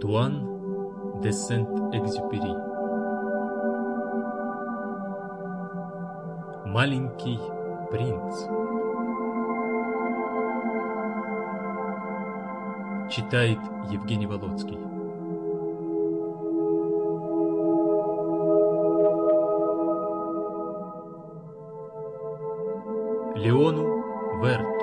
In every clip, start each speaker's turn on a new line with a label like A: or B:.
A: Антуан де Сент-Экзюпери. Маленький принц. Читает Евгений Волоцкий. Леону Верту.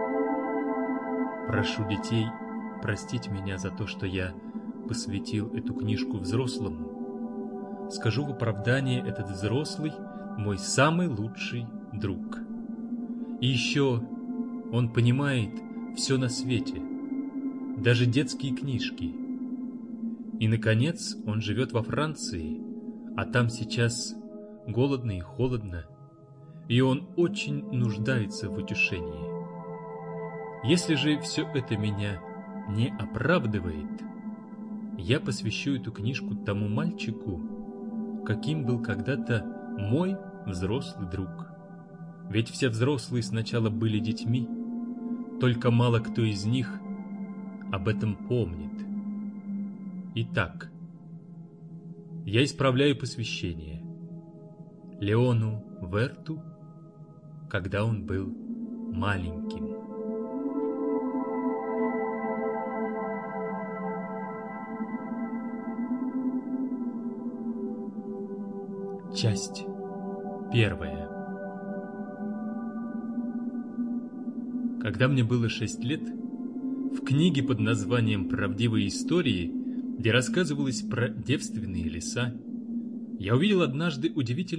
A: Прошу детей простить меня за то, что я посвятил эту книжку взрослому. Скажу в оправдание, этот взрослый мой самый лучший друг. И еще он понимает все на свете, даже детские книжки. И, наконец, он живет во Франции, а там сейчас голодно и холодно, и он очень нуждается в утешении. Если же все это меня не оправдывает, я посвящу эту книжку тому мальчику, каким был когда-то мой взрослый друг. Ведь все взрослые сначала были детьми, только мало кто из них об этом помнит. Итак, я исправляю посвящение Леону Верту, когда он был маленьким. Часть первая. Когда мне было 6 лет, в книге под названием «Правдивые истории», где рассказывалось про девственные леса, я увидел однажды удивительный